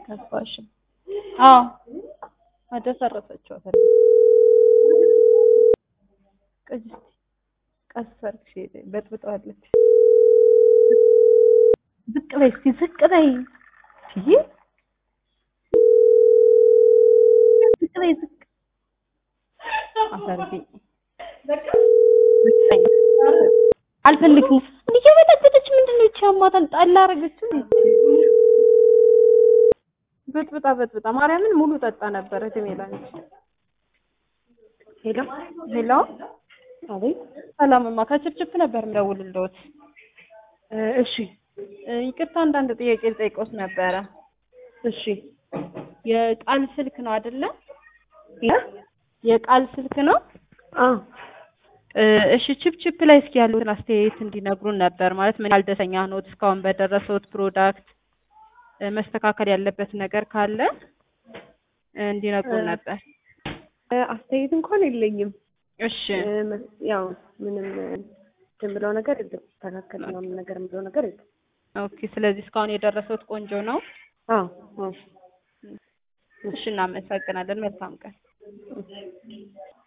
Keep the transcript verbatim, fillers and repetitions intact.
አልከፋሽም? አዎ አደሰረሰችው ታዲያ ቅድስት ቀሰርሽ በጥብጣለች ዝቅ በይ እስኪ ዝቅ በይ ትይ ዝቅ በይ ዝቅ አሰርቢ አልፈልግም እየበለጠች ምንድነው እቺ አማታል ጣላ አረገችው በጥብጣ በጥብጣ ማርያምን ሙሉ ጠጣ ነበር እድሜላንቺ ሄሎ ሄሎ አቤት ሰላምማ ከችፕችፕ ነበር እንደውልልዎት እሺ ይቅርታ አንዳንድ ጥያቄ ልጠይቅዎት ነበረ እሺ የቃል ስልክ ነው አይደለ ያ የቃል ስልክ ነው አዎ እሺ ችፕችፕ ላይ እስኪ ያሉትን አስተያየት እንዲነግሩን ነበር ማለት ምን ያልደሰኛ ነው እስካሁን በደረሰውት ፕሮዳክት መስተካከል ያለበት ነገር ካለ እንዲነግሩን ነበር አስተያየት እንኳን የለኝም እሺ ያው ምንም ትምብለው ነገር የለም ተካከለ ምንም ነገር ምለው ነገር የለም ኦኬ ስለዚህ እስካሁን የደረሰውት ቆንጆ ነው አዎ አዎ እሺ እናመሰግናለን መልካም ቀን